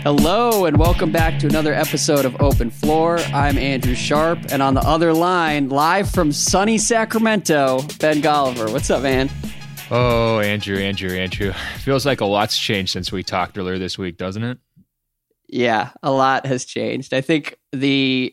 Hello and welcome back to another episode of Open Floor. I'm Andrew Sharp, and on the other line, live from sunny Sacramento, Ben Golliver. What's up, man? Oh, Andrew. Feels like a lot's changed since we talked earlier this week, doesn't it? Yeah, a lot has changed. I think the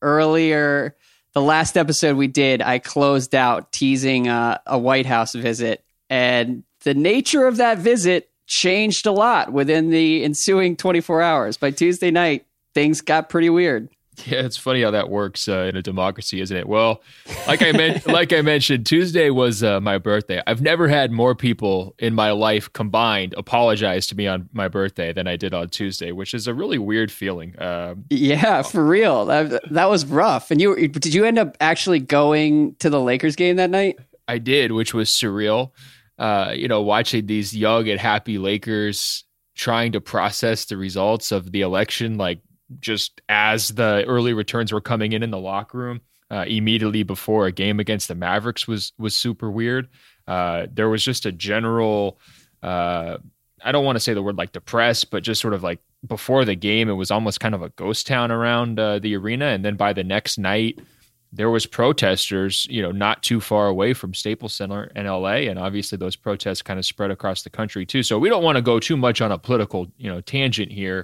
last episode we did, I closed out teasing a White House visit, and the nature of that visit changed a lot within the ensuing 24 hours. By Tuesday night, things got pretty weird. Yeah, it's funny how that works in a democracy, isn't it? Well, like I mentioned, Tuesday was my birthday. I've never had more people in my life combined apologize to me on my birthday than I did on Tuesday, which is a really weird feeling. Yeah, for real. That was rough. And did you end up actually going to the Lakers game that night? I did, which was surreal. Watching these young and happy Lakers trying to process the results of the election, like just as the early returns were coming in the locker room immediately before a game against the Mavericks was super weird. There was just a general, I don't want to say the word like depressed, but just sort of like before the game, it was almost kind of a ghost town around the arena. And then by the next night, there was protesters, not too far away from Staples Center in LA. And obviously those protests kind of spread across the country too. So we don't want to go too much on a political, tangent here.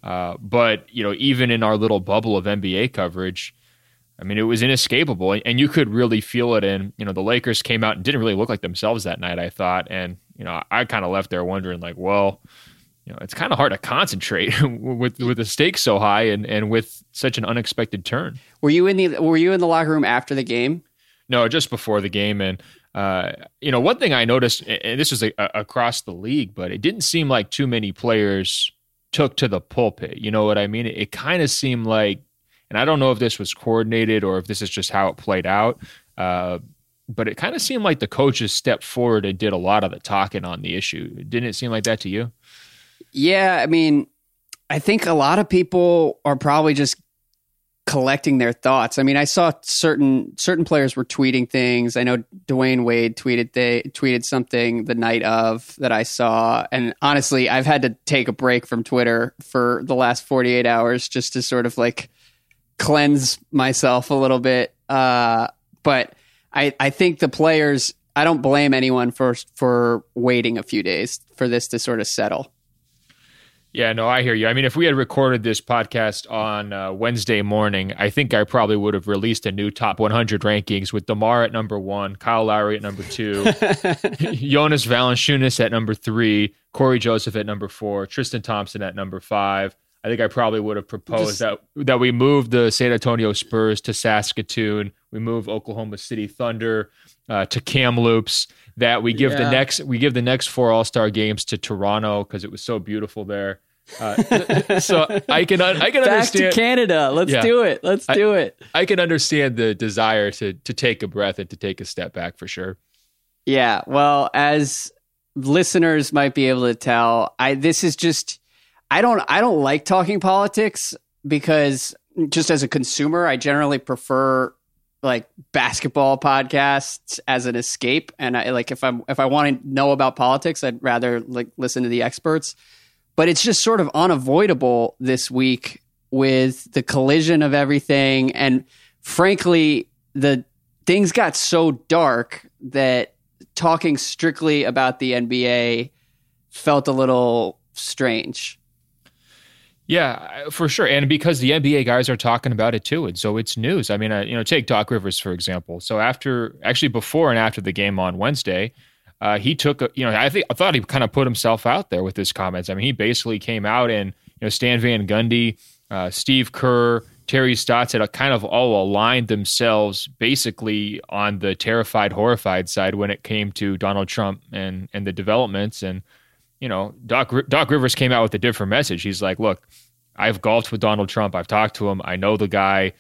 But even in our little bubble of NBA coverage, I mean, it was inescapable and you could really feel it. And, the Lakers came out and didn't really look like themselves that night, I thought. And, I kind of left there wondering like, well, it's kind of hard to concentrate with the stakes so high and with such an unexpected turn. Were you in the locker room after the game? No, just before the game. And, one thing I noticed, and this was across the league, but it didn't seem like too many players took to the pulpit. You know what I mean? It kind of seemed like, and I don't know if this was coordinated or if this is just how it played out, but it kind of seemed like the coaches stepped forward and did a lot of the talking on the issue. Didn't it seem like that to you? Yeah, I mean, I think a lot of people are probably just collecting their thoughts. I mean, I saw certain players were tweeting things. I know Dwayne Wade tweeted something the night of that I saw. And honestly, I've had to take a break from Twitter for the last 48 hours just to sort of like cleanse myself a little bit. But I think the players, I don't blame anyone for waiting a few days for this to sort of settle. Yeah, no, I hear you. I mean, if we had recorded this podcast on Wednesday morning, I think I probably would have released a new top 100 rankings with DeMar at number 1, Kyle Lowry at number 2, Jonas Valanciunas at number 3, Corey Joseph at number 4, Tristan Thompson at number 5. I think I probably would have proposed that we move the San Antonio Spurs to Saskatoon, we move Oklahoma City Thunder to Kamloops, that we give the next 4 All-Star games to Toronto because it was so beautiful there. So I can understand. Back to Canada. Let's do it. Let's do it. I can understand the desire to take a breath and to take a step back for sure. Yeah. Well, as listeners might be able to tell, I don't like talking politics because just as a consumer, I generally prefer like basketball podcasts as an escape. And if I want to know about politics, I'd rather like listen to the experts. But it's just sort of unavoidable this week with the collision of everything. And frankly, the things got so dark that talking strictly about the NBA felt a little strange. Yeah, for sure. And because the NBA guys are talking about it too. And so it's news. I mean, take Doc Rivers, for example. So before and after the game on Wednesday, he took, I thought he kind of put himself out there with his comments. I mean, he basically came out and, Stan Van Gundy, Steve Kerr, Terry Stotts had kind of all aligned themselves basically on the terrified, horrified side when it came to Donald Trump and the developments. And, Doc Rivers came out with a different message. He's like, look, I've golfed with Donald Trump. I've talked to him. I know the guy.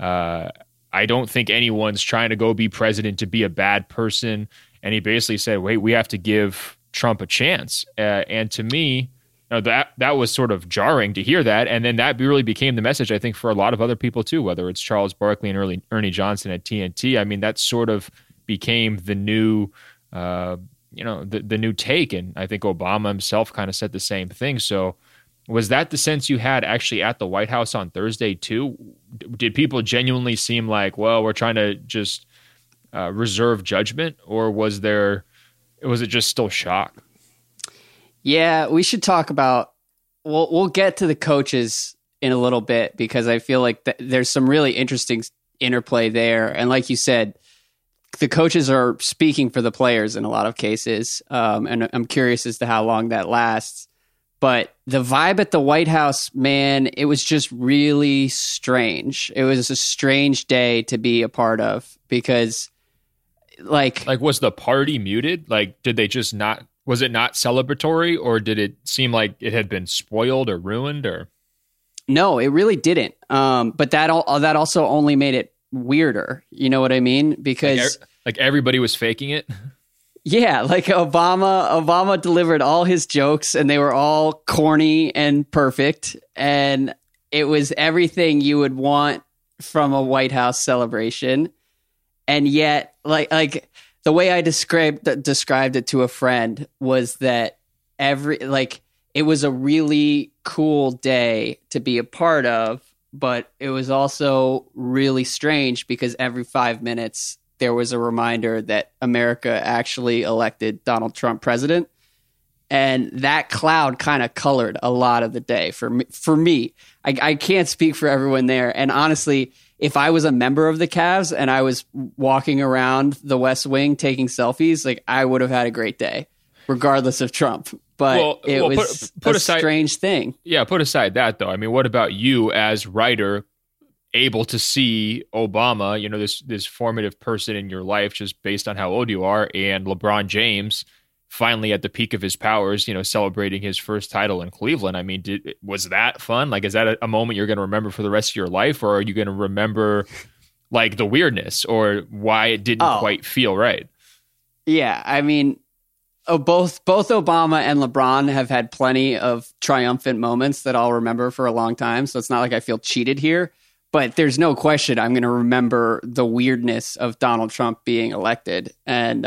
I don't think anyone's trying to go be president to be a bad person. And he basically said, wait, we have to give Trump a chance. And to me, that was sort of jarring to hear that. And then that really became the message, I think, for a lot of other people too, whether it's Charles Barkley and Ernie Johnson at TNT. I mean, that sort of became the new the new take. And I think Obama himself kind of said the same thing. So, Was that the sense you had actually at the White House on Thursday too? Did people genuinely seem like, well, we're trying to just reserve judgment, or was it just still shock? Yeah, we should talk about. We'll get to the coaches in a little bit, because I feel like there's some really interesting interplay there, and like you said, the coaches are speaking for the players in a lot of cases, and I'm curious as to how long that lasts. But the vibe at the White House, man, it was just really strange. It was a strange day to be a part of, because like was the party muted? Like, did they just not, was it not celebratory, or did it seem like it had been spoiled or ruined? Or no, it really didn't. But that also only made it weirder. You know what I mean? Because like everybody was faking it. Yeah, like Obama delivered all his jokes, and they were all corny and perfect, and it was everything you would want from a White House celebration. And yet, like the way I described it to a friend was that it was a really cool day to be a part of, but it was also really strange because every 5 minutes there was a reminder that America actually elected Donald Trump president. And that cloud kind of colored a lot of the day for me. I can't speak for everyone there. And honestly, if I was a member of the Cavs and I was walking around the West Wing taking selfies, like, I would have had a great day, regardless of Trump. But it was a strange thing. Yeah, put aside that, though. I mean, what about you as writer, able to see Obama, you know, this formative person in your life just based on how old you are, and LeBron James finally at the peak of his powers, you know, celebrating his first title in Cleveland? I mean, was that fun? Like, is that a moment you're going to remember for the rest of your life, or are you going to remember like the weirdness or why it didn't quite feel right? Yeah, I mean, both Obama and LeBron have had plenty of triumphant moments that I'll remember for a long time. So it's not like I feel cheated here. But there's no question I'm going to remember the weirdness of Donald Trump being elected, and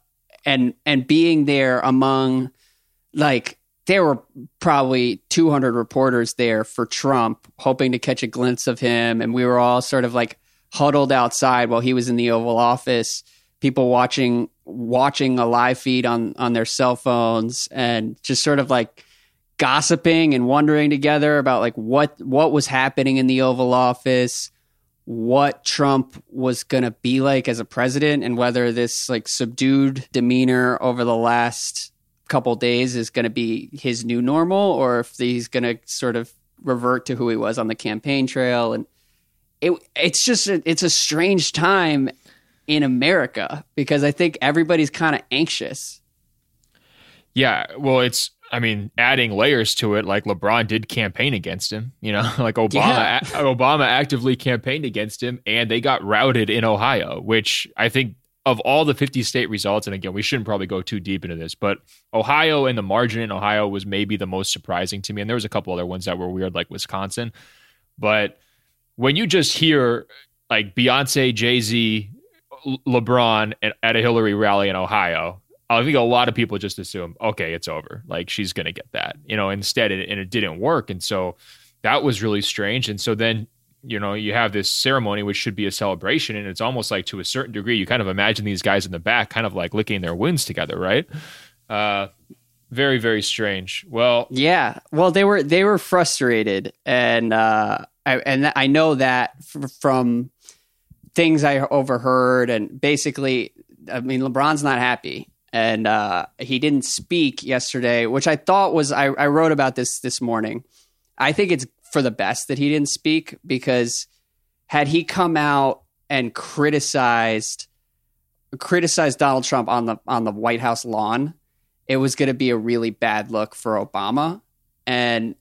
being there among, like, there were probably 200 reporters there for Trump, hoping to catch a glimpse of him, and we were all sort of like huddled outside while he was in the Oval Office. People watching a live feed on their cell phones, and just sort of like gossiping and wondering together about like what was happening in the Oval Office, what Trump was going to be like as a president, and whether this like subdued demeanor over the last couple days is going to be his new normal, or if he's going to sort of revert to who he was on the campaign trail. And it's a strange time in America, because I think everybody's kind of anxious. Yeah, well, adding layers to it, like LeBron did campaign against him, you know, like Obama actively campaigned against him, and they got routed in Ohio, which I think of all the 50 state results, and again, we shouldn't probably go too deep into this, but Ohio and the margin in Ohio was maybe the most surprising to me. And there was a couple other ones that were weird, like Wisconsin. But when you just hear like Beyonce, Jay-Z, LeBron at a Hillary rally in Ohio, I think a lot of people just assume, okay, it's over. Like, she's going to get that, you know, instead, it didn't work. And so that was really strange. And so then, you know, you have this ceremony, which should be a celebration. And it's almost like, to a certain degree, you kind of imagine these guys in the back kind of like licking their wounds together, right? Very, very strange. Well, yeah. Well, they were frustrated. And I know that from things I overheard. And basically, I mean, LeBron's not happy. And he didn't speak yesterday, which I thought was, I wrote about this morning. I think it's for the best that he didn't speak, because had he come out and criticized Donald Trump on the White House lawn, it was going to be a really bad look for Obama. And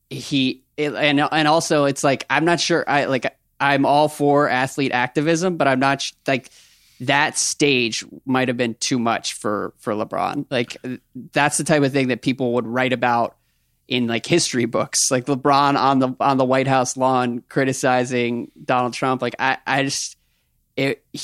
and also it's like, I'm not sure, I'm all for athlete activism, but I'm not like, that stage might have been too much for LeBron. Like, that's the type of thing that people would write about in like history books, like LeBron on the White House lawn criticizing Donald Trump. Like, I'm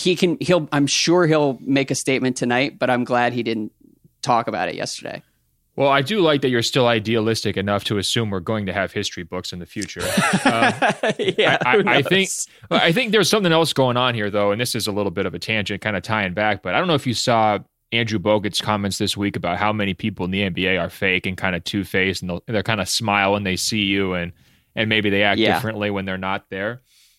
sure he'll make a statement tonight, but I'm glad he didn't talk about it yesterday. Well, I do like that you're still idealistic enough to assume we're going to have history books in the future. Yeah, I think there's something else going on here, though, and this is a little bit of a tangent, kind of tying back. But I don't know if you saw Andrew Bogut's comments this week about how many people in the NBA are fake and kind of two-faced, and they're kind of smile when they see you, and maybe they act differently when they're not there.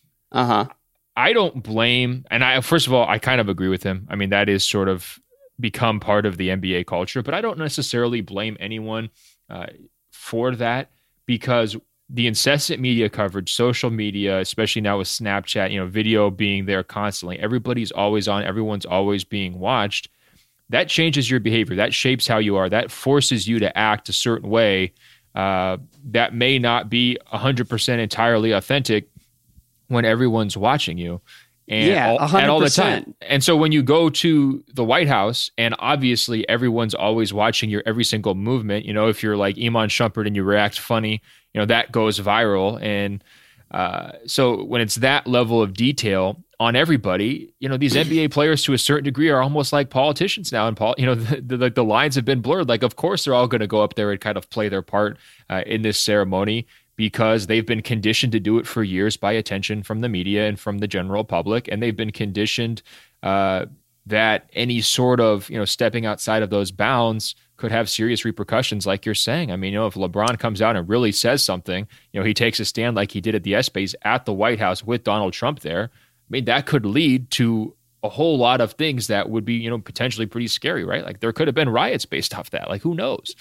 I don't blame, and first of all, I kind of agree with him. I mean, that is sort of become part of the NBA culture, but I don't necessarily blame anyone for that, because the incessant media coverage, social media, especially now with Snapchat, video being there constantly, everybody's always on, everyone's always being watched. That changes your behavior. That shapes how you are. That forces you to act a certain way that may not be 100% entirely authentic when everyone's watching you. And all the time. And so when you go to the White House, and obviously everyone's always watching your every single movement, if you're like Iman Shumpert and you react funny, that goes viral. And so when it's that level of detail on everybody, these NBA players to a certain degree are almost like politicians now. And the lines have been blurred. Like, of course, they're all going to go up there and kind of play their part in this ceremony, because they've been conditioned to do it for years by attention from the media and from the general public. And they've been conditioned that any sort of, stepping outside of those bounds could have serious repercussions, like you're saying. I mean, if LeBron comes out and really says something, he takes a stand like he did at the ESPYs at the White House with Donald Trump there. I mean, that could lead to a whole lot of things that would be, potentially pretty scary, right? Like there could have been riots based off that. Like, who knows?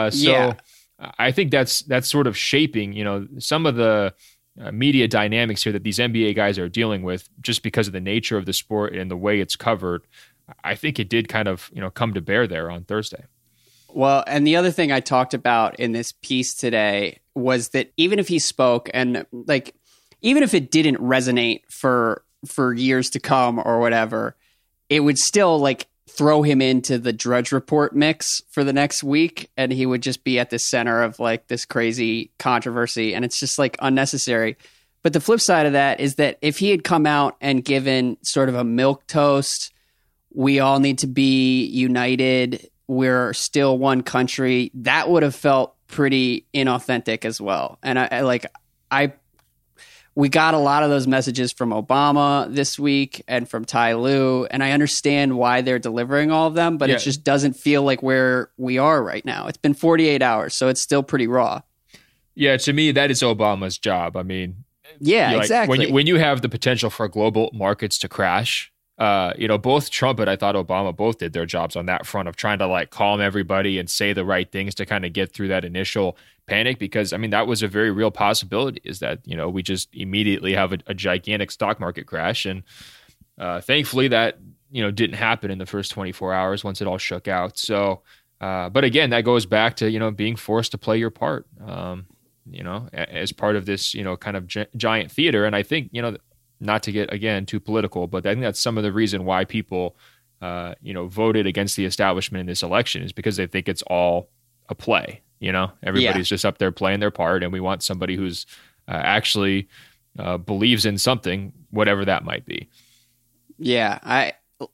I think that's sort of shaping, some of the media dynamics here that these NBA guys are dealing with, just because of the nature of the sport and the way it's covered. I think it did kind of, come to bear there on Thursday. Well, and the other thing I talked about in this piece today was that even if he spoke and even if it didn't resonate for years to come or whatever, it would still throw him into the Drudge Report mix for the next week, and he would just be at the center of this crazy controversy, and it's just unnecessary. But the flip side of that is that if he had come out and given sort of a milquetoast, we all need to be united, we're still one country, that would have felt pretty inauthentic as well. And we got a lot of those messages from Obama this week and from Ty Lue, and I understand why they're delivering all of them, but it just doesn't feel like where we are right now. It's been 48 hours, so it's still pretty raw. Yeah, to me, that is Obama's job. I mean, exactly. When you have the potential for global markets to crash, both Trump and I thought Obama both did their jobs on that front of trying to calm everybody and say the right things to kind of get through that initial panic, because I mean that was a very real possibility, is that we just immediately have a gigantic stock market crash, and thankfully that didn't happen in the first 24 hours once it all shook out. So but again, that goes back to being forced to play your part as part of this kind of giant theater. And I think not to get again too political, but I think that's some of the reason why people voted against the establishment in this election, is because they think it's all a play. Everybody's just up there playing their part, and we want somebody who's actually believes in something, whatever that might be. Yeah,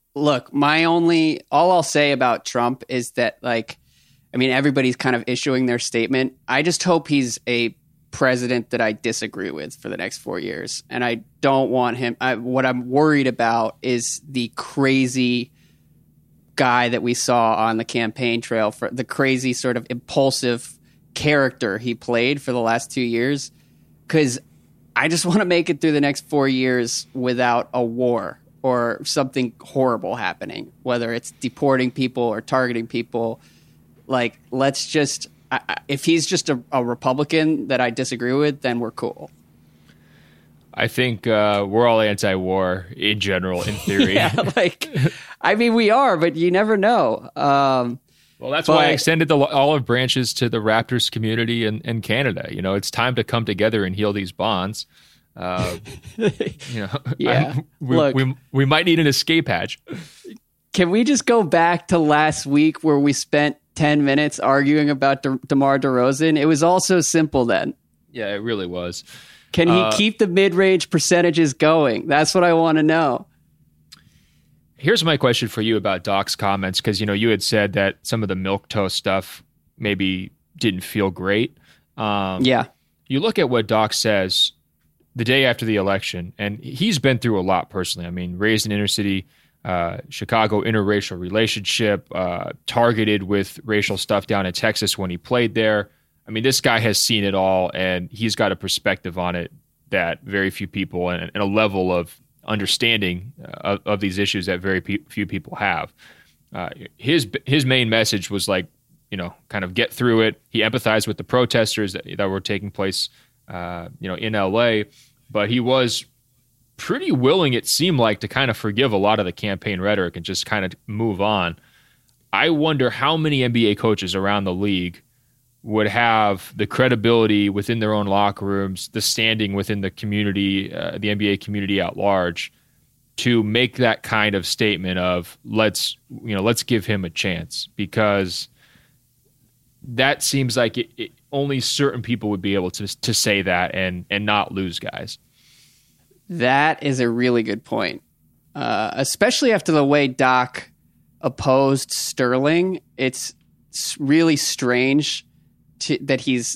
all I'll say about Trump is that everybody's kind of issuing their statement. I just hope he's a president that I disagree with for the next 4 years, and I don't want him. What I'm worried about is the crazy guy that we saw on the campaign trail, for the crazy sort of impulsive character he played for the last 2 years, because I just want to make it through the next 4 years without a war or something horrible happening, whether it's deporting people or targeting people. Let's just, if he's just a Republican that I disagree with, then we're cool. I think we're all anti-war in general, in theory. We are, but you never know. Well, that's why I extended the olive branches to the Raptors community in Canada. It's time to come together and heal these bonds. We might need an escape hatch. Can we just go back to last week where we spent 10 minutes arguing about DeMar DeRozan? It was all so simple then. Yeah, it really was. Can he keep the mid-range percentages going? That's what I want to know. Here's my question for you about Doc's comments, because you had said that some of the milquetoast stuff maybe didn't feel great. Yeah. You look at what Doc says the day after the election, and he's been through a lot personally. I mean, raised in inner city Chicago, interracial relationship, targeted with racial stuff down in Texas when he played there. I mean, this guy has seen it all, and he's got a perspective on it that very few people, and a level of understanding of these issues that very few people have. His main message was like, kind of get through it. He empathized with the protesters that were taking place, in LA, but he was pretty willing, it seemed like, to kind of forgive a lot of the campaign rhetoric and just kind of move on. I wonder how many NBA coaches around the league would have the credibility within their own locker rooms, the standing within the community, the NBA community at large, to make that kind of statement of let's give him a chance, because that seems like only certain people would be able to say that and not lose guys. That is a really good point, especially after the way Doc opposed Sterling. It's really strange that he's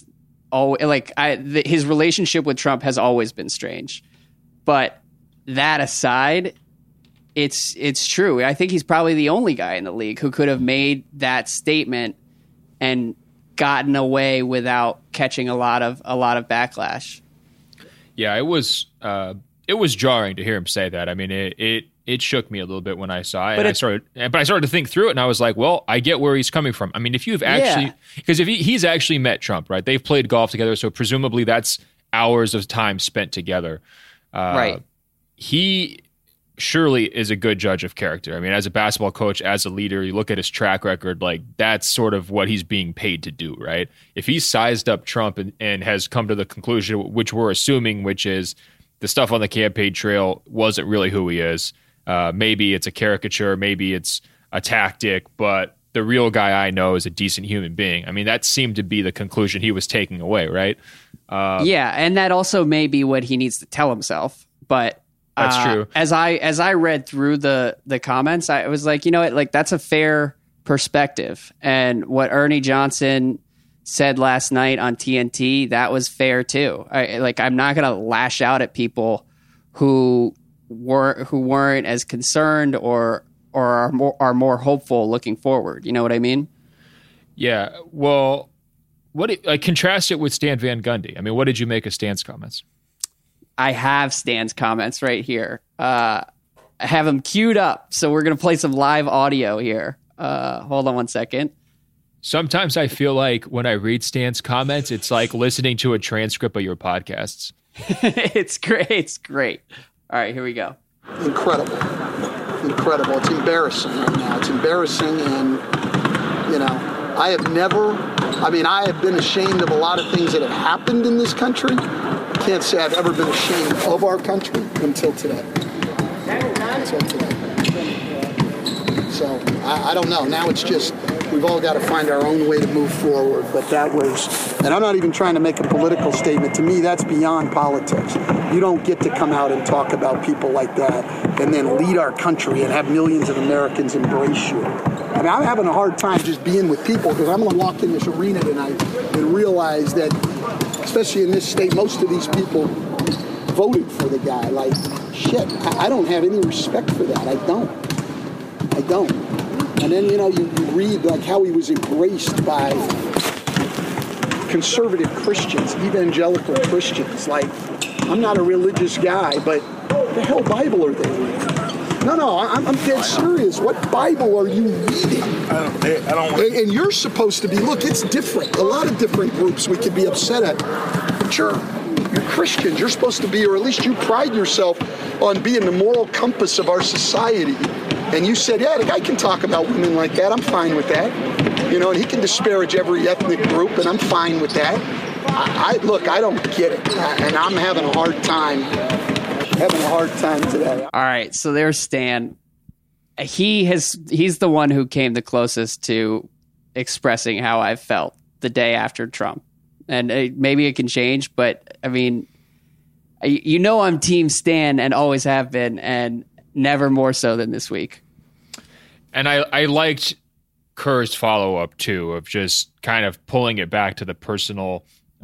his relationship with Trump has always been strange. But that aside, it's true. I think he's probably the only guy in the league who could have made that statement and gotten away without catching a lot of backlash. Yeah, it was jarring to hear him say that. I mean, it shook me a little bit when I saw it. But I started to think through it, and I was like, well, I get where he's coming from. I mean, if you've actually, because if he's actually met Trump, right? They've played golf together, so presumably that's hours of time spent together. Right. He surely is a good judge of character. I mean, as a basketball coach, as a leader, you look at his track record, like that's sort of what he's being paid to do, right? If he's sized up Trump and has come to the conclusion, which we're assuming, which is the stuff on the campaign trail wasn't really who he is. Maybe it's a caricature, maybe it's a tactic, but the real guy I know is a decent human being. I mean, that seemed to be the conclusion he was taking away, right? Yeah, and that also may be what he needs to tell himself. But that's true. As I read through the comments, I was like, that's a fair perspective. And what Ernie Johnson said last night on TNT, that was fair too. I'm not going to lash out at people who weren't as concerned or are more hopeful looking forward. You know what I mean? Yeah. Well, contrast it with Stan Van Gundy. I mean, what did you make of Stan's comments? I have Stan's comments right here. I have them queued up, so we're going to play some live audio here. Hold on one second. Sometimes I feel like when I read Stan's comments, it's like listening to a transcript of your podcasts. It's great. It's great. All right, here we go. Incredible. It's embarrassing right now. It's embarrassing, and, I have been ashamed of a lot of things that have happened in this country. Can't say I've ever been ashamed of our country until today. So, I don't know. Now it's just, we've all got to find our own way to move forward. But that was, and I'm not even trying to make a political statement. To me, that's beyond politics. You don't get to come out and talk about people like that and then lead our country and have millions of Americans embrace you. I mean, I'm having a hard time just being with people, because I'm going to walk in this arena tonight and realize that, especially in this state, most of these people voted for the guy. Like, shit, I don't have any respect for that. I don't. And then, you read like how he was embraced by conservative Christians, evangelical Christians. Like, I'm not a religious guy, but the hell Bible are they reading? No, I'm dead serious. What Bible are you reading? I don't. And you're supposed to be, look, it's different. A lot of different groups we could be upset at. But you're Christians. You're supposed to be, or at least you pride yourself on being the moral compass of our society. And you said, yeah, the guy can talk about women like that. I'm fine with that. And he can disparage every ethnic group, and I'm fine with that. I don't get it. And I'm having a hard time today. All right, so there's Stan. He's the one who came the closest to expressing how I felt the day after Trump. And maybe it can change, but I mean, I'm Team Stan and always have been, and never more so than this week. And I liked Kerr's follow up too, of just kind of pulling it back to the personal,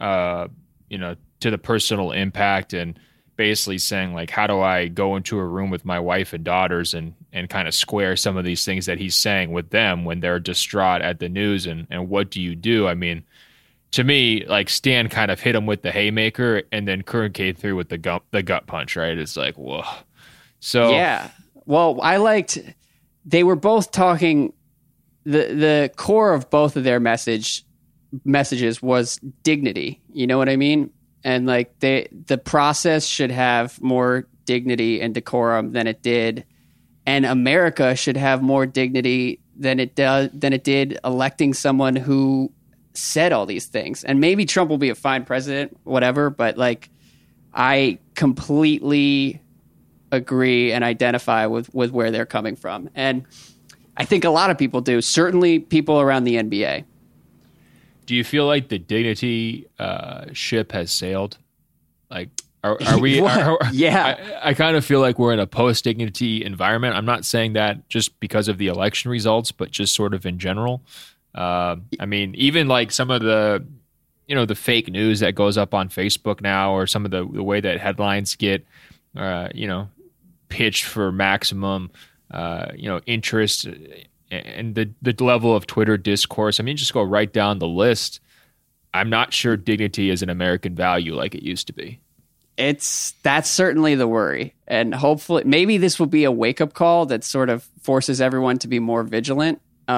to the personal impact, and basically saying like, how do I go into a room with my wife and daughters and kind of square some of these things that he's saying with them when they're distraught at the news, and what do you do? I mean, to me, like, Stan kind of hit him with the haymaker, and then Kerr came through with the gut punch, right? It's like, whoa. So yeah. Well, they were both talking, the core of both of their messages was dignity. You know what I mean? And like the process should have more dignity and decorum than it did. And America should have more dignity than it did electing someone who said all these things. And maybe Trump will be a fine president, whatever, but like, I completely agree and identify with where they're coming from. And I think a lot of people do, certainly people around the NBA. Do you feel like the dignity ship has sailed? Like, are we? Yeah. I kind of feel like we're in a post-dignity environment. I'm not saying that just because of the election results, but just sort of in general. I mean, even like some of the, the fake news that goes up on Facebook now, or some of the way that headlines get, pitched for maximum, interest, and the level of Twitter discourse. I mean, just go right down the list. I'm not sure dignity is an American value like it used to be. That's certainly the worry. And hopefully maybe this will be a wake-up call that sort of forces everyone to be more vigilant.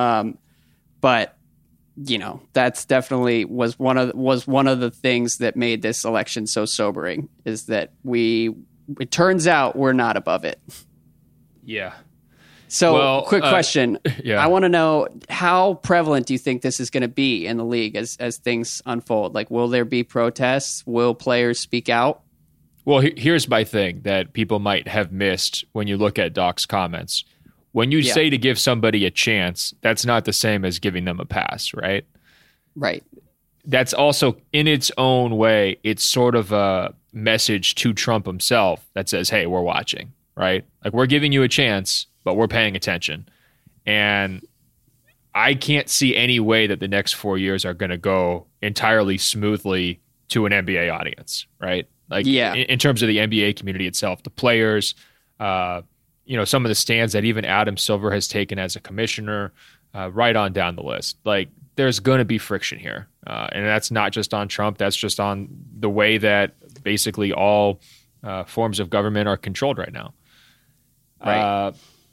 But that's definitely was one of the things that made this election so sobering, is that it turns out we're not above it. Yeah. So, quick question. Yeah. I want to know, how prevalent do you think this is going to be in the league as things unfold? Like, will there be protests? Will players speak out? Well, here's my thing that people might have missed when you look at Doc's comments. When you say to give somebody a chance, that's not the same as giving them a pass, right? Right. That's also, in its own way, it's sort of a message to Trump himself that says, hey, we're watching, right? Like, we're giving you a chance, but we're paying attention. And I can't see any way that the next 4 years are going to go entirely smoothly to an NBA audience, right? Like, in terms of the NBA community itself, the players, some of the stands that even Adam Silver has taken as a commissioner, right on down the list. Like, there's going to be friction here. And that's not just on Trump. That's just on the way that basically all forms of government are controlled right now. Right.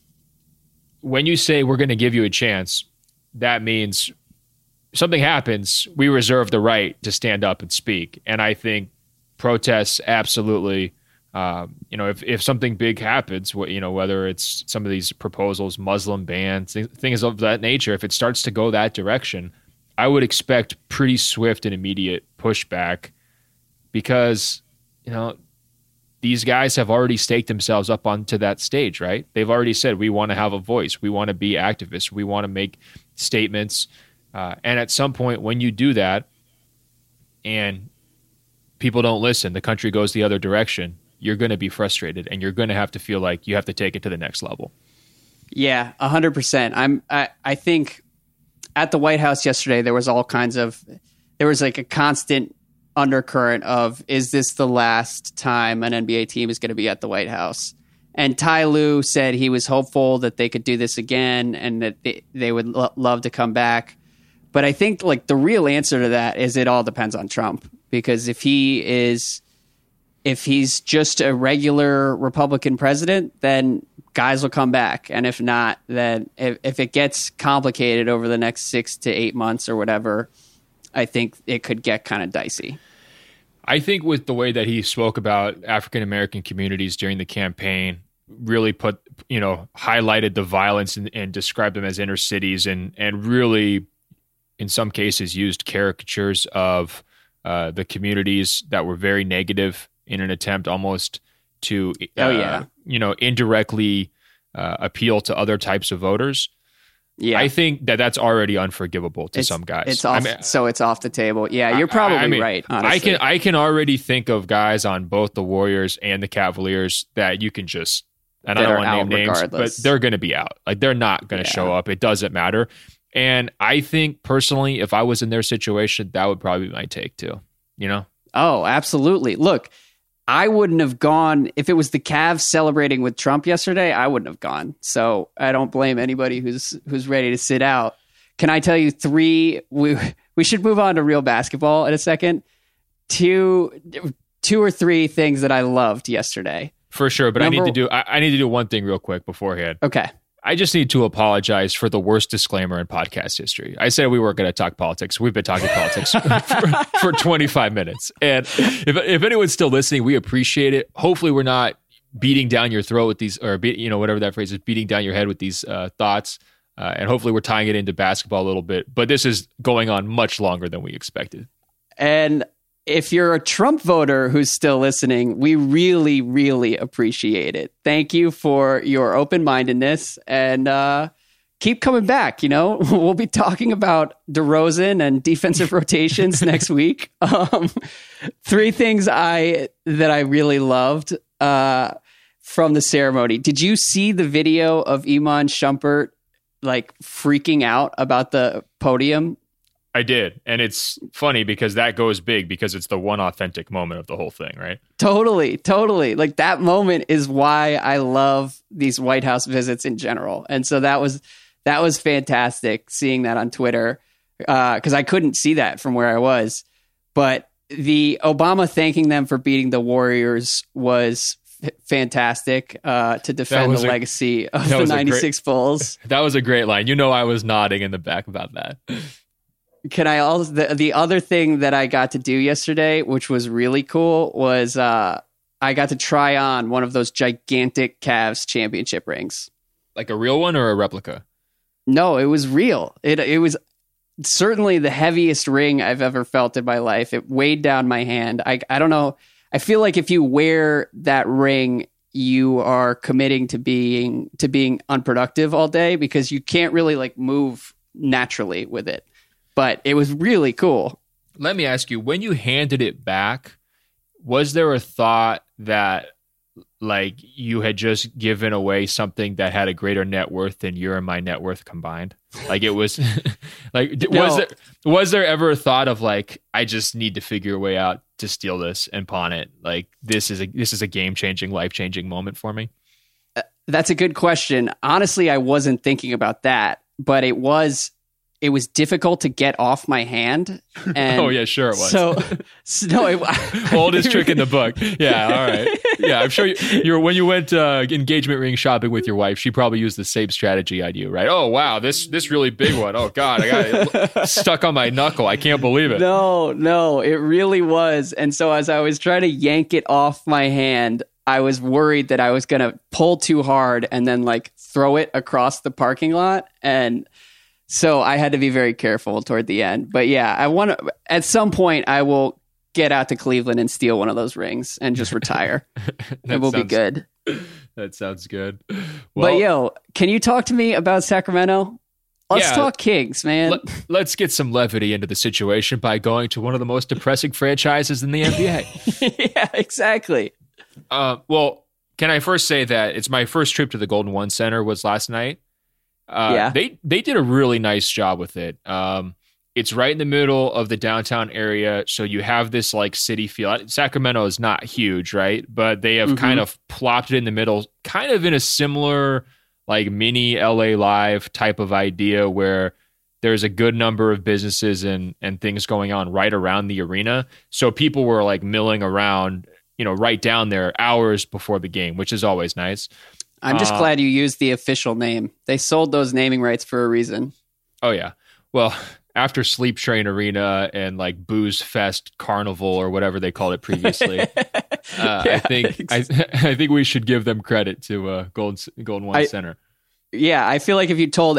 When you say we're going to give you a chance, that means something happens, we reserve the right to stand up and speak. And I think protests, absolutely. If something big happens, whether it's some of these proposals, Muslim bans, things of that nature, if it starts to go that direction, I would expect pretty swift and immediate pushback, because, these guys have already staked themselves up onto that stage, right? They've already said, we want to have a voice. We want to be activists. We want to make statements. And at some point when you do that and people don't listen, the country goes the other direction, you're going to be frustrated, and you're going to have to feel like you have to take it to the next level. Yeah, 100%. I think at the White House yesterday, there was like a constant undercurrent of, is this the last time an NBA team is going to be at the White House? And Ty Lue said he was hopeful that they could do this again and that they would love to come back. But I think like the real answer to that is it all depends on Trump, because if he's just a regular Republican president, then guys will come back. And if not, then if it gets complicated over the next 6 to 8 months or whatever, I think it could get kind of dicey. I think with the way that he spoke about African-American communities during the campaign, really highlighted the violence and described them as inner cities, and really, in some cases, used caricatures of the communities that were very negative in an attempt almost to, indirectly appeal to other types of voters. Yeah, I think that's already unforgivable to some guys. It's off, so it's off the table. Yeah, you're probably right. Honestly, I can already think of guys on both the Warriors and the Cavaliers that you can just, and I don't want to name names, but they're going to be out. Like, they're not going to show up. It doesn't matter. And I think personally, if I was in their situation, that would probably be my take too. You know? Oh, absolutely. Look, I wouldn't have gone if it was the Cavs celebrating with Trump yesterday. I wouldn't have gone. So I don't blame anybody who's ready to sit out. Can I tell you three? We should move on to real basketball in a second. Two or three things that I loved yesterday. For sure, but I need to do one thing real quick beforehand. Okay. I just need to apologize for the worst disclaimer in podcast history. I said we weren't going to talk politics. We've been talking politics for 25 minutes. And if anyone's still listening, we appreciate it. Hopefully we're not beating down your throat with these, or whatever that phrase is, beating down your head with these thoughts. And hopefully we're tying it into basketball a little bit. But this is going on much longer than we expected. And if you're a Trump voter who's still listening, we really, really appreciate it. Thank you for your open-mindedness, and keep coming back. You know, we'll be talking about DeRozan and defensive rotations next week. Three things that I really loved from the ceremony. Did you see the video of Iman Shumpert like freaking out about the podium? I did. And it's funny because that goes big because it's the one authentic moment of the whole thing, right? Totally. Like that moment is why I love these White House visits in general. And so that was fantastic seeing that on Twitter because I couldn't see that from where I was. But the Obama thanking them for beating the Warriors was fantastic to defend the legacy of the 96 Bulls. That was a great line. You know, I was nodding in the back about that. Can I also the other thing that I got to do yesterday, which was really cool, was I got to try on one of those gigantic Cavs championship rings. Like a real one or a replica? No, it was real. It was certainly the heaviest ring I've ever felt in my life. It weighed down my hand. I don't know. I feel like if you wear that ring, you are committing to being unproductive all day because you can't really like move naturally with it. But it was really cool. Let me ask you, when you handed it back, was there a thought that like you had just given away something that had a greater net worth than your and my net worth combined? Like it was like, no. was there ever a thought of like, I just need to figure a way out to steal this and pawn it? Like this is a game-changing, life-changing moment for me. That's a good question. Honestly, I wasn't thinking about that, but it was difficult to get off my hand. And oh yeah, sure it was. Oldest trick in the book. Yeah, all right. Yeah, I'm sure you're when you went engagement ring shopping with your wife, she probably used the same strategy I do, right? Oh wow, this really big one. Oh God, I got it stuck on my knuckle. I can't believe it. No, it really was. And so as I was trying to yank it off my hand, I was worried that I was going to pull too hard and then like throw it across the parking lot. And so I had to be very careful toward the end. But yeah, at some point I will get out to Cleveland and steal one of those rings and just retire. It will be good. That sounds good. Well, but can you talk to me about Sacramento? Let's talk Kings, man. Let's get some levity into the situation by going to one of the most depressing franchises in the NBA. Yeah, exactly. Well, can I first say that it's my first trip to the Golden One Center was last night. They did a really nice job with it. It's right in the middle of the downtown area, so you have this like city feel. Sacramento is not huge, right? But they have kind of plopped it in the middle, kind of in a similar like mini LA Live type of idea where there's a good number of businesses and things going on right around the arena. So people were like milling around, right down there hours before the game, which is always nice. I'm just glad you used the official name. They sold those naming rights for a reason. Oh, yeah. Well, after Sleep Train Arena and like Booze Fest Carnival or whatever they called it previously, I think we should give them credit to Golden One Center. Yeah, I feel like if you told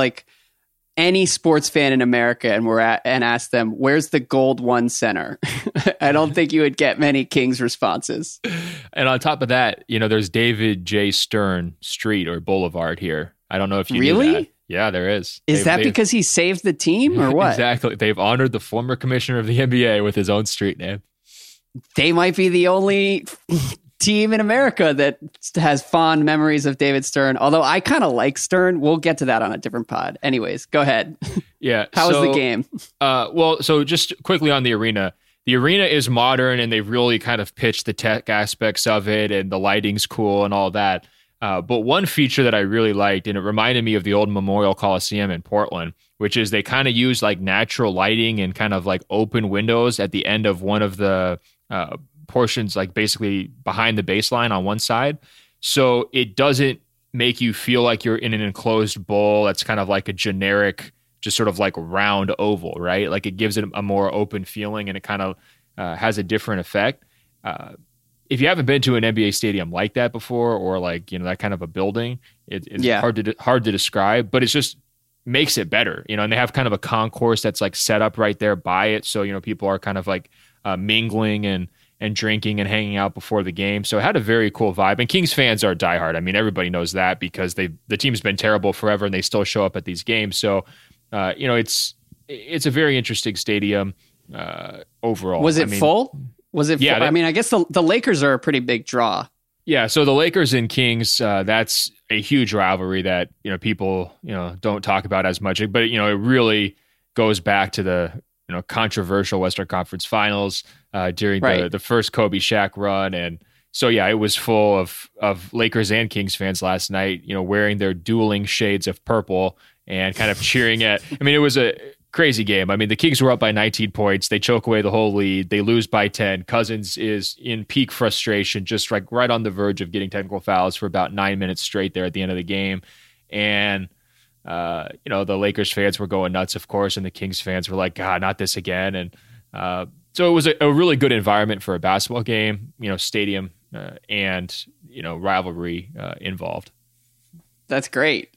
any sports fan in America and asked them, where's the Gold One Center? I don't think you would get many Kings responses. And on top of that, there's David J. Stern Street or Boulevard here. I don't know if you knew that. Yeah, there is. Is that because he saved the team or what? Exactly. They've honored the former commissioner of the NBA with his own street name. They might be the only team in America that has fond memories of David Stern. Although I kind of like Stern. We'll get to that on a different pod. Anyways, go ahead. Yeah. How was the game? So just quickly on the arena. The arena is modern, and they've really kind of pitched the tech aspects of it, and the lighting's cool and all that. But one feature that I really liked, and it reminded me of the old Memorial Coliseum in Portland, which is they kind of use like natural lighting and kind of like open windows at the end of one of the portions, like basically behind the baseline on one side. So it doesn't make you feel like you're in an enclosed bowl that's kind of like a generic, just sort of like round oval, right? Like it gives it a more open feeling, and it kind of has a different effect. If you haven't been to an NBA stadium like that before, or like, you know, that kind of a building, it's hard to describe, but it's just makes it better, you know. And they have kind of a concourse that's like set up right there by it, so you know people are kind of like mingling and drinking and hanging out before the game. So it had a very cool vibe. And Kings fans are diehard. I mean, everybody knows that because the team's been terrible forever, and they still show up at these games. So you know, it's a very interesting stadium overall. Was it full? Was it? Yeah. I mean, I guess the Lakers are a pretty big draw. Yeah. So the Lakers and Kings, that's a huge rivalry that, you know, people, you know, don't talk about as much, but, you know, it really goes back to the, you know, controversial Western Conference Finals during the first Kobe Shaq run. And so, yeah, it was full of Lakers and Kings fans last night, you know, wearing their dueling shades of purple and kind of cheering at, I mean, it was a crazy game. I mean, the Kings were up by 19 points. They choke away the whole lead. They lose by 10. Cousins is in peak frustration, just like right on the verge of getting technical fouls for about 9 minutes straight there at the end of the game. And, you know, the Lakers fans were going nuts, of course, and the Kings fans were like, God, not this again. And so it was a really good environment for a basketball game, you know, stadium and, you know, rivalry involved. That's great.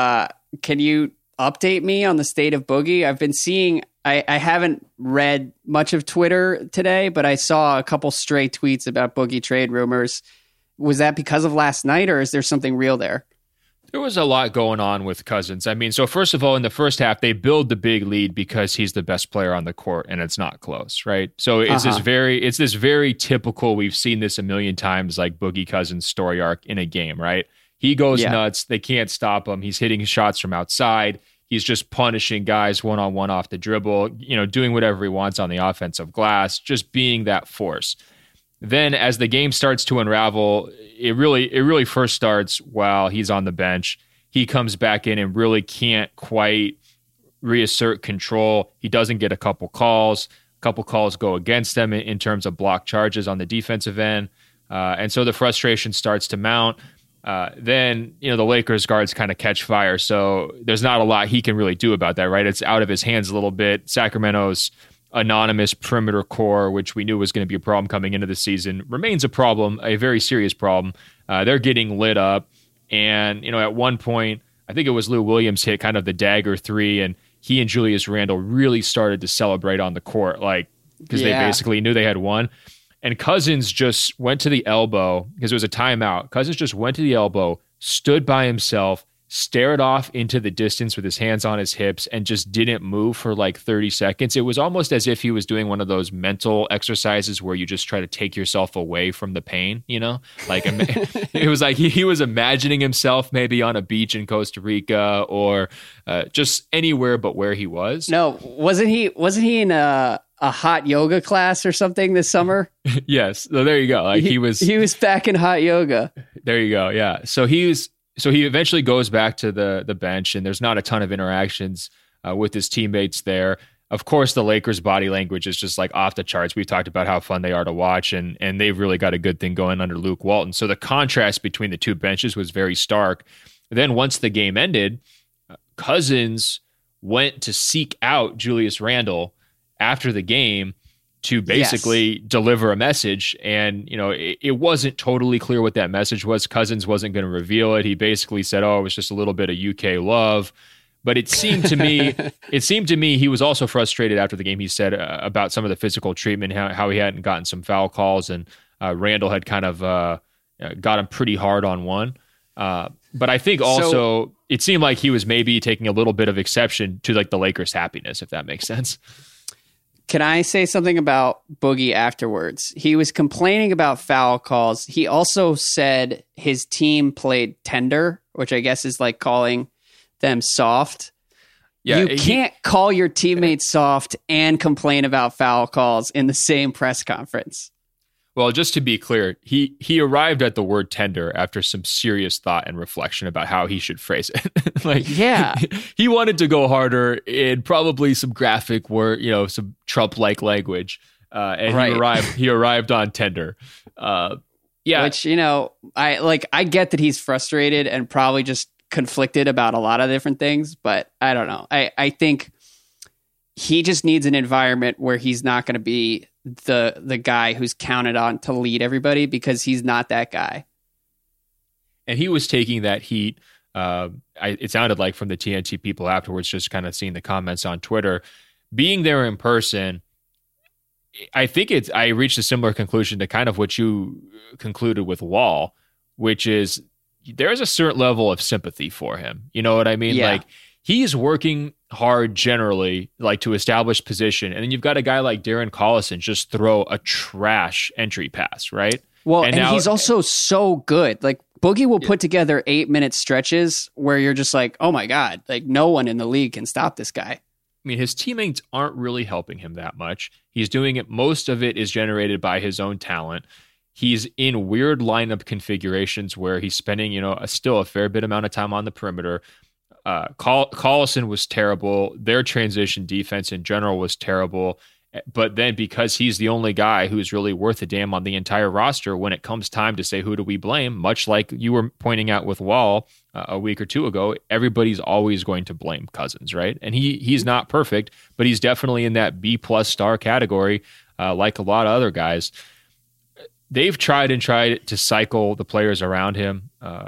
Can you update me on the state of Boogie? I've been seeing, I haven't read much of Twitter today, but I saw a couple stray tweets about Boogie trade rumors. Was that because of last night, or is there something real there? There was a lot going on with Cousins. I mean, so first of all, in the first half, they build the big lead because he's the best player on the court, and it's not close, right? So it's this very typical, we've seen this a million times, like Boogie Cousins story arc in a game, right? He goes nuts. They can't stop him. He's hitting shots from outside. He's just punishing guys one-on-one off the dribble, you know, doing whatever he wants on the offensive glass, just being that force. Then as the game starts to unravel, it really first starts while he's on the bench. He comes back in and really can't quite reassert control. He doesn't get a couple calls. A couple calls go against them in terms of block charges on the defensive end. And so the frustration starts to mount. Then, you know, the Lakers guards kind of catch fire. So there's not a lot he can really do about that, right? It's out of his hands a little bit. Sacramento's anonymous perimeter core, which we knew was going to be a problem coming into the season, remains a problem, a very serious problem. They're getting lit up. And, you know, at one point, I think it was Lou Williams hit kind of the dagger three, and he and Julius Randle really started to celebrate on the court, like, because they basically knew they had won. And Cousins just went to the elbow because it was a timeout. Cousins just went to the elbow, stood by himself, stared off into the distance with his hands on his hips, and just didn't move for like 30 seconds. It was almost as if he was doing one of those mental exercises where you just try to take yourself away from the pain, you know? Like it was like he was imagining himself maybe on a beach in Costa Rica or just anywhere but where he was. No, wasn't he in a hot yoga class or something this summer? Yes. So there you go. Like he was back in hot yoga. There you go. Yeah. So he eventually goes back to the bench, and there's not a ton of interactions with his teammates there. Of course, the Lakers' body language is just like off the charts. We've talked about how fun they are to watch, and they've really got a good thing going under Luke Walton. So the contrast between the two benches was very stark. Then once the game ended, Cousins went to seek out Julius Randle after the game to basically deliver a message. And, you know, it wasn't totally clear what that message was. Cousins wasn't going to reveal it. He basically said, oh, it was just a little bit of UK love. But it seemed to me, he was also frustrated after the game. He said about some of the physical treatment, how he hadn't gotten some foul calls, and Randle had kind of got him pretty hard on one. But I think also it seemed like he was maybe taking a little bit of exception to like the Lakers' happiness, if that makes sense. Can I say something about Boogie afterwards? He was complaining about foul calls. He also said his team played tender, which I guess is like calling them soft. Yeah, you can't call your teammates soft and complain about foul calls in the same press conference. Well, just to be clear, he arrived at the word tender after some serious thought and reflection about how he should phrase it. Like, yeah, he wanted to go harder in probably some graphic word, some Trump-like language, and right. he arrived on tender. Yeah, which I get that he's frustrated and probably just conflicted about a lot of different things, but I don't know. I think he just needs an environment where he's not going to be the guy who's counted on to lead everybody, because he's not that guy. And he was taking that heat. It sounded like from the TNT people afterwards, just kind of seeing the comments on Twitter, being there in person. I think I reached a similar conclusion to kind of what you concluded with Wall, which is there's a certain level of sympathy for him. You know what I mean? Yeah. Like, he's working hard generally, like, to establish position. And then you've got a guy like Darren Collison just throw a trash entry pass, right? Well, and he's also so good. Like, Boogie will put together 8-minute stretches where you're just like, oh my God, like, no one in the league can stop this guy. I mean, his teammates aren't really helping him that much. He's doing it. Most of it is generated by his own talent. He's in weird lineup configurations where he's spending, still a fair bit amount of time on the perimeter. Collison was terrible. Their transition defense in general was terrible. But then because he's the only guy who's really worth a damn on the entire roster, when it comes time to say who do we blame, much like you were pointing out with Wall a week or two ago, everybody's always going to blame Cousins, right? And he's not perfect, but he's definitely in that B+ star category, like a lot of other guys. They've tried to cycle the players around him.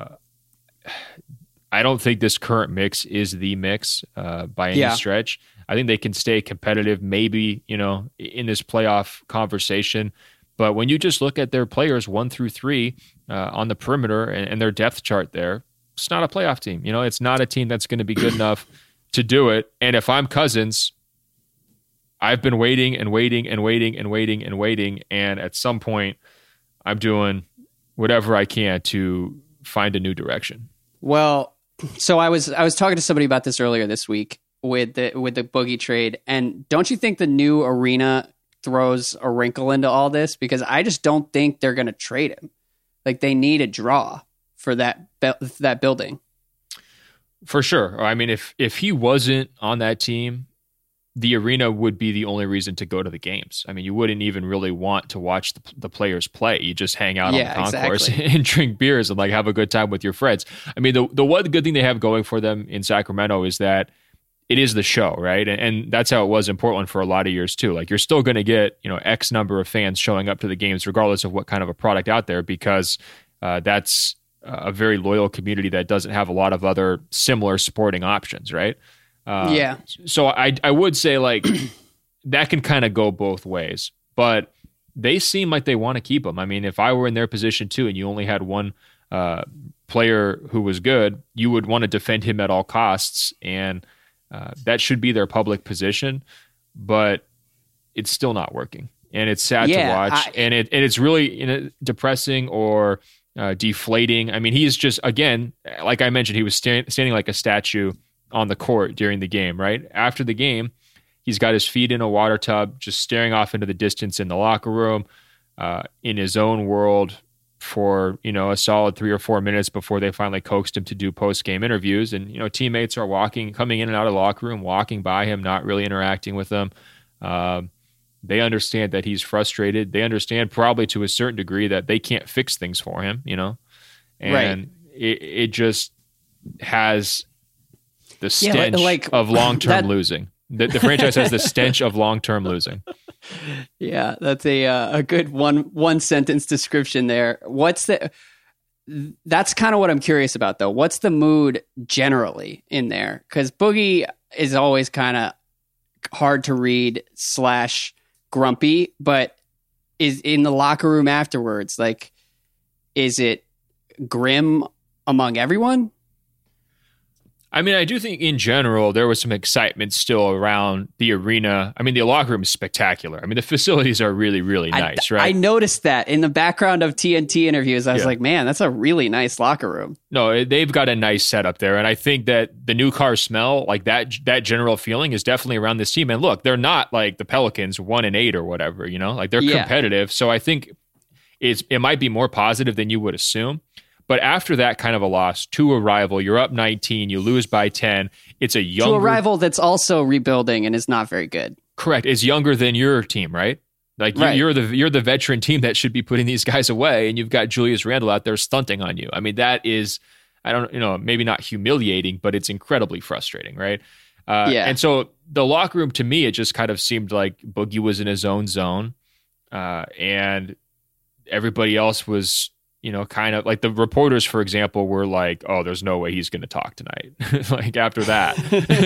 I don't think this current mix is the mix by any stretch. I think they can stay competitive, maybe, in this playoff conversation. But when you just look at their players 1 through 3 on the perimeter and their depth chart there, it's not a playoff team. It's not a team that's going to be good enough to do it. And if I'm Cousins, I've been waiting and waiting and waiting and waiting and waiting. And at some point, I'm doing whatever I can to find a new direction. Well, so I was talking to somebody about this earlier this week with the Boogie trade, and don't you think the new arena throws a wrinkle into all this? Because I just don't think they're going to trade him. Like, they need a draw for that building. For sure. I mean, if he wasn't on that team, the arena would be the only reason to go to the games. I mean, you wouldn't even really want to watch the players play. You just hang out on the concourse and drink beers and have a good time with your friends. I mean, the one good thing they have going for them in Sacramento is that it is the show, right? And that's how it was in Portland for a lot of years too. Like, you're still going to get, X number of fans showing up to the games, regardless of what kind of a product out there, because that's a very loyal community that doesn't have a lot of other similar sporting options, right? So I would say that can kind of go both ways, but they seem like they want to keep him. I mean, if I were in their position too, and you only had one player who was good, you would want to defend him at all costs, and that should be their public position, but it's still not working, and it's sad to watch, and it's really depressing or deflating. I mean, he's just, again, like I mentioned, he was standing like a statue on the court during the game, right? After the game, he's got his feet in a water tub, just staring off into the distance in the locker room, in his own world for, a solid 3 or 4 minutes before they finally coaxed him to do post-game interviews. And, teammates are coming in and out of the locker room, walking by him, not really interacting with him. They understand that he's frustrated. They understand probably to a certain degree that they can't fix things for him, and it just has the stench of long-term losing. The franchise has the stench of long-term losing. Yeah, that's a good one sentence description there. That's kind of what I'm curious about, though. What's the mood generally in there? Because Boogie is always kind of hard to read / grumpy, but is in the locker room afterwards. Like, is it grim among everyone? I mean, I do think in general there was some excitement still around the arena. I mean, the locker room is spectacular. I mean, the facilities are really, really nice, right? I noticed that in the background of TNT interviews. I was like, man, that's a really nice locker room. No, they've got a nice setup there. And I think that the new car smell, like that general feeling is definitely around this team. And look, they're not like the Pelicans 1-8 or whatever, you know, like they're competitive. So I think it might be more positive than you would assume. But after that kind of a loss to a rival, you're up 19, you lose by 10. It's a younger... To a rival that's also rebuilding and is not very good. Correct. It's younger than your team, right? Like right. You're the veteran team that should be putting these guys away, and you've got Julius Randle out there stunting on you. I mean, that is, I don't, maybe not humiliating, but it's incredibly frustrating, right? And so the locker room, to me, it just kind of seemed like Boogie was in his own zone, and everybody else was... kind of like the reporters, for example, were like, oh, there's no way he's going to talk tonight. Like after that.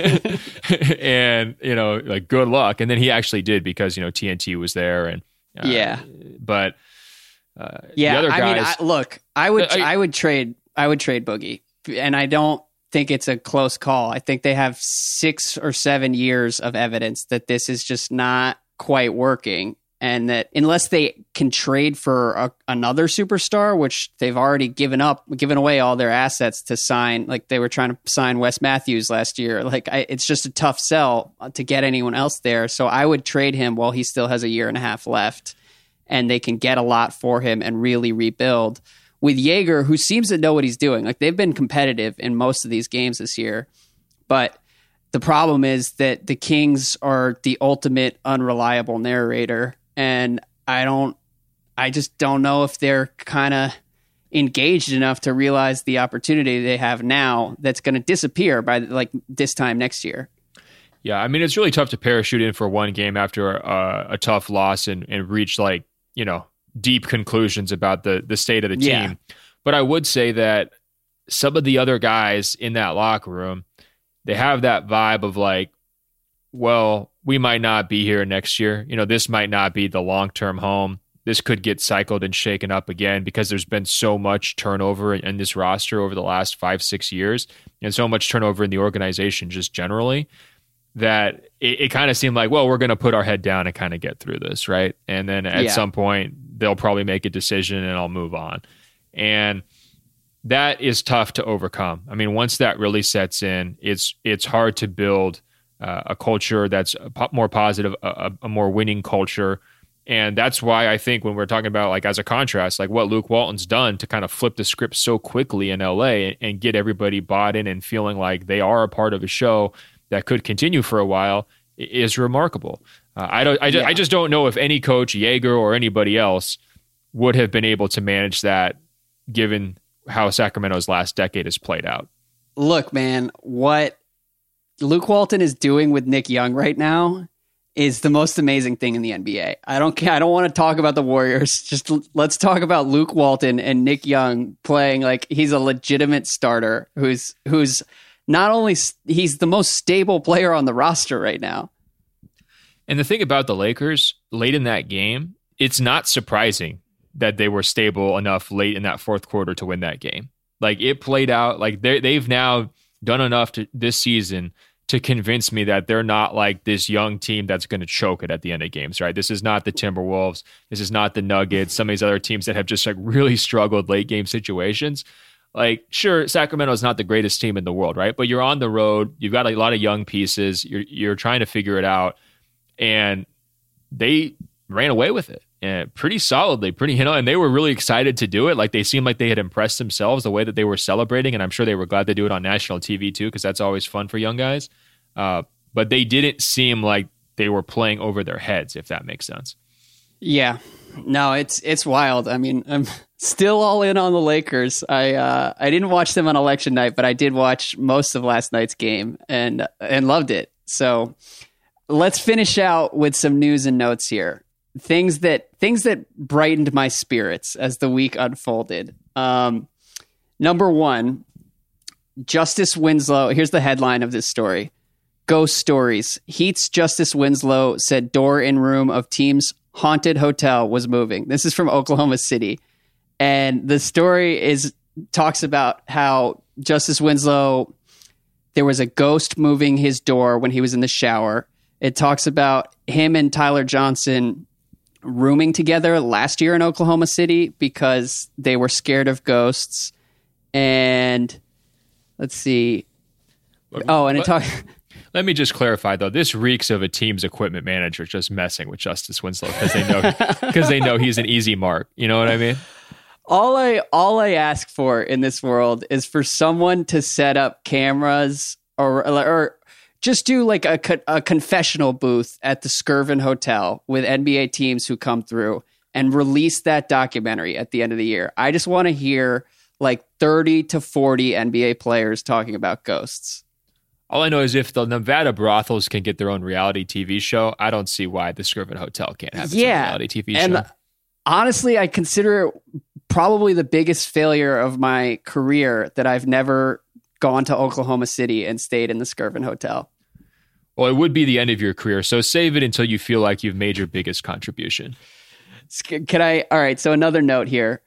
And, like good luck. And then he actually did because, TNT was there. And but the other guys, I would trade Boogie, and I don't think it's a close call. I think they have 6 or 7 years of evidence that this is just not quite working. And that unless they can trade for another superstar, which they've already given away all their assets to sign, like they were trying to sign Wes Matthews last year. Like it's just a tough sell to get anyone else there. So I would trade him while he still has a year and a half left, and they can get a lot for him and really rebuild with Jaeger, who seems to know what he's doing. Like they've been competitive in most of these games this year, but the problem is that the Kings are the ultimate unreliable narrator. And I just don't know if they're kind of engaged enough to realize the opportunity they have now that's going to disappear by like this time next year. Yeah, I mean, it's really tough to parachute in for one game after a tough loss and reach like, deep conclusions about the state of the team. Yeah. But I would say that some of the other guys in that locker room, they have that vibe of like, well, we might not be here next year. This might not be the long-term home. This could get cycled and shaken up again because there's been so much turnover in this roster over the last 5-6 years and so much turnover in the organization just generally that it kind of seemed like, well, we're going to put our head down and kind of get through this, right? And then at some point, they'll probably make a decision and I'll move on. And that is tough to overcome. I mean, once that really sets in, it's hard to build a culture that's more positive, a more winning culture. And that's why I think when we're talking about, like, as a contrast, like what Luke Walton's done to kind of flip the script so quickly in LA and get everybody bought in and feeling like they are a part of a show that could continue for a while is remarkable. I just don't know if any coach, Jaeger or anybody else, would have been able to manage that given how Sacramento's last decade has played out. Look, man, what Luke Walton is doing with Nick Young right now is the most amazing thing in the NBA. I don't care. I don't want to talk about the Warriors. Just let's talk about Luke Walton and Nick Young playing like he's a legitimate starter who's not only he's the most stable player on the roster right now. And the thing about the Lakers late in that game, it's not surprising that they were stable enough late in that fourth quarter to win that game. Like it played out like they've now done enough this season to convince me that they're not like this young team that's going to choke it at the end of games, right? This is not the Timberwolves. This is not the Nuggets. Some of these other teams that have just like really struggled late game situations. Like, sure, Sacramento is not the greatest team in the world, right? But you're on the road. You've got a lot of young pieces. You're trying to figure it out. And they ran away with it. And pretty solidly, and they were really excited to do it. Like they seemed like they had impressed themselves the way that they were celebrating, and I'm sure they were glad to do it on national TV too, because that's always fun for young guys. But they didn't seem like they were playing over their heads, if that makes sense. Yeah, no, it's wild. I mean, I'm still all in on the Lakers. I didn't watch them on election night, but I did watch most of last night's game and loved it. So let's finish out with some news and notes here. Things that brightened my spirits as the week unfolded. Number one, Justice Winslow. Here's the headline of this story. Ghost stories. Heat's Justice Winslow said door in room of team's haunted hotel was moving. This is from Oklahoma City. And the story talks about how Justice Winslow, there was a ghost moving his door when he was in the shower. It talks about him and Tyler Johnson rooming together last year in Oklahoma City because they were scared of ghosts. And let's see. Oh, and it talks... Let me just clarify, though. This reeks of a team's equipment manager just messing with Justice Winslow because they know he's an easy mark. You know what I mean? All I ask for in this world is for someone to set up cameras or just do like a confessional booth at the Skirvin Hotel with NBA teams who come through and release that documentary at the end of the year. I just want to hear like 30 to 40 NBA players talking about ghosts. All I know is if the Nevada brothels can get their own reality TV show, I don't see why the Skirvin Hotel can't have its own reality TV show. And honestly, I consider it probably the biggest failure of my career that I've never gone to Oklahoma City and stayed in the Skirvin Hotel. Well, it would be the end of your career, so save it until you feel like you've made your biggest contribution. Can I? All right, so another note here.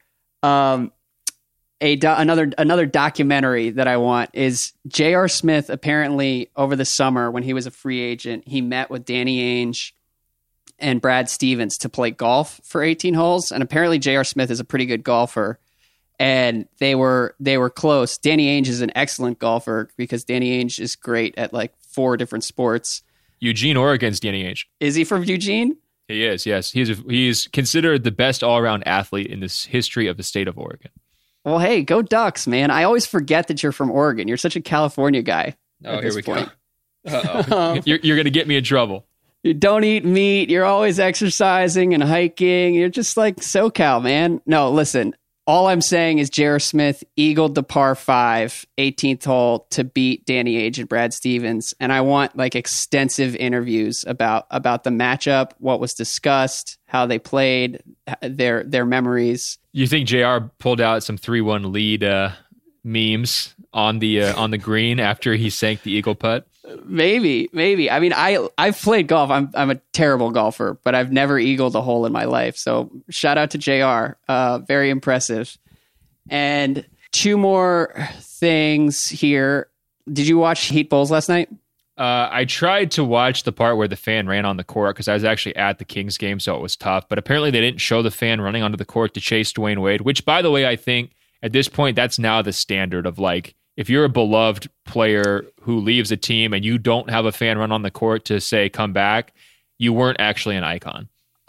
Another documentary that I want is J.R. Smith. Apparently, over the summer when he was a free agent, he met with Danny Ainge and Brad Stevens to play golf for 18 holes. And apparently, J.R. Smith is a pretty good golfer, and they were close. Danny Ainge is an excellent golfer because Danny Ainge is great at like 4 different sports. Eugene, Oregon's Danny Ainge. Is he from Eugene? He is. Yes, he's considered the best all-around athlete in this history of the state of Oregon. Well, hey, go Ducks, man. I always forget that you're from Oregon. You're such a California guy. Oh, here we go. Uh-oh. You're going to get me in trouble. You don't eat meat. You're always exercising and hiking. You're just like SoCal, man. No, listen. All I'm saying is J.R. Smith eagled the par 5, 18th hole to beat Danny Ainge and Brad Stevens. And I want like extensive interviews about the matchup, what was discussed, how they played, their memories. You think JR pulled out some 3-1 lead memes on the green after he sank the eagle putt? Maybe. I mean, I've played golf. I'm a terrible golfer, but I've never eagled a hole in my life. So shout out to JR. Very impressive. And 2 more things here. Did you watch Heat Bulls last night? I tried to watch the part where the fan ran on the court because I was actually at the Kings game, so it was tough. But apparently they didn't show the fan running onto the court to chase Dwayne Wade, which, by the way, I think at this point, that's now the standard of like, if you're a beloved player who leaves a team and you don't have a fan run on the court to say, come back, you weren't actually an icon.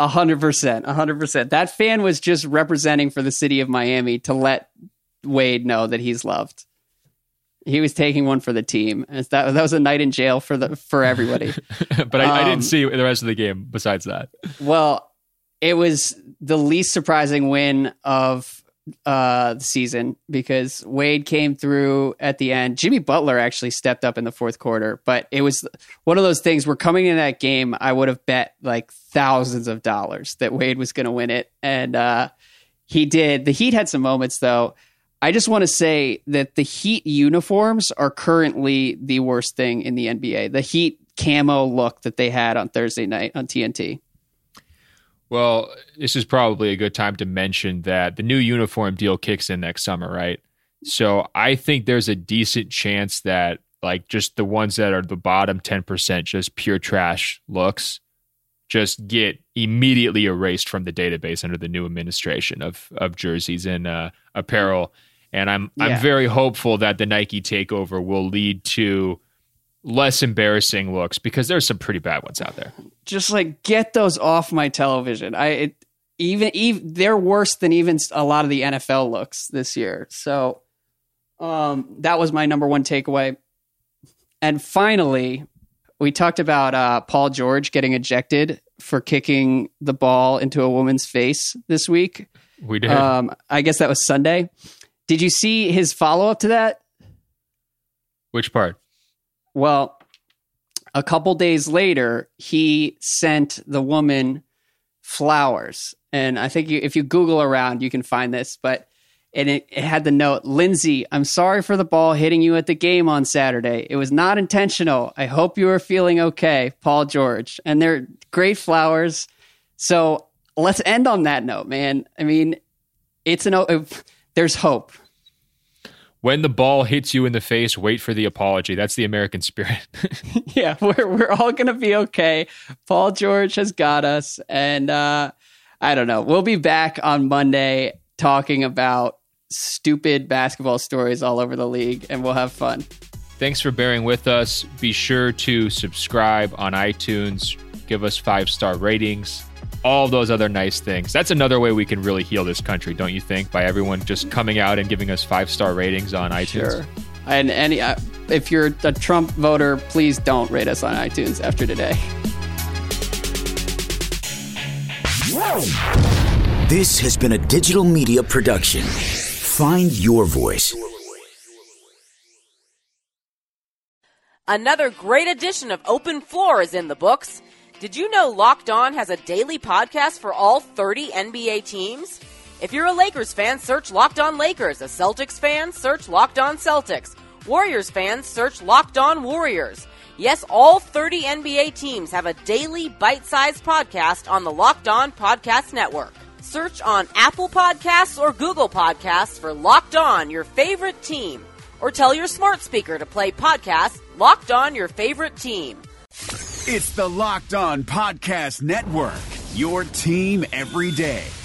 100%. That fan was just representing for the city of Miami to let Wade know that he's loved. He was taking one for the team. That was a night in jail for everybody. But I didn't see the rest of the game besides that. Well, it was the least surprising win of the season because Wade came through at the end. Jimmy Butler actually stepped up in the fourth quarter, but it was one of those things where coming in that game, I would have bet like thousands of dollars that Wade was going to win it. And he did. The Heat had some moments though. I just want to say that the Heat uniforms are currently the worst thing in the NBA. The Heat camo look that they had on Thursday night on TNT. Well, this is probably a good time to mention that the new uniform deal kicks in next summer, right? So I think there's a decent chance that like just the ones that are the bottom 10%, just pure trash looks, just get immediately erased from the database under the new administration of jerseys and apparel. And I'm very hopeful that the Nike takeover will lead to less embarrassing looks because there's some pretty bad ones out there. Just like get those off my television. Even they're worse than even a lot of the NFL looks this year. So that was my number one takeaway. And finally, we talked about Paul George getting ejected for kicking the ball into a woman's face this week. We did. I guess that was Sunday. Did you see his follow-up to that? Which part? Well, a couple days later, he sent the woman flowers. And I think if you Google around, you can find this. But it had the note, Lindsay, I'm sorry for the ball hitting you at the game on Saturday. It was not intentional. I hope you are feeling okay, Paul George. And they're great flowers. So let's end on that note, man. I mean, there's hope. When the ball hits you in the face, wait for the apology. That's the American spirit. Yeah, we're all going to be okay. Paul George has got us. And I don't know. We'll be back on Monday talking about stupid basketball stories all over the league, and we'll have fun. Thanks for bearing with us. Be sure to subscribe on iTunes. Give us 5-star ratings. All those other nice things. That's another way we can really heal this country, don't you think? By everyone just coming out and giving us 5-star ratings on iTunes. Sure. And if you're a Trump voter, please don't rate us on iTunes after today. This has been a digital media production. Find your voice. Another great edition of Open Floor is in the books. Did you know Locked On has a daily podcast for all 30 NBA teams? If you're a Lakers fan, search Locked On Lakers. A Celtics fan, search Locked On Celtics. Warriors fans, search Locked On Warriors. Yes, all 30 NBA teams have a daily bite-sized podcast on the Locked On Podcast Network. Search on Apple Podcasts or Google Podcasts for Locked On, your favorite team. Or tell your smart speaker to play podcast Locked On, your favorite team. It's the Locked On Podcast Network, your team every day.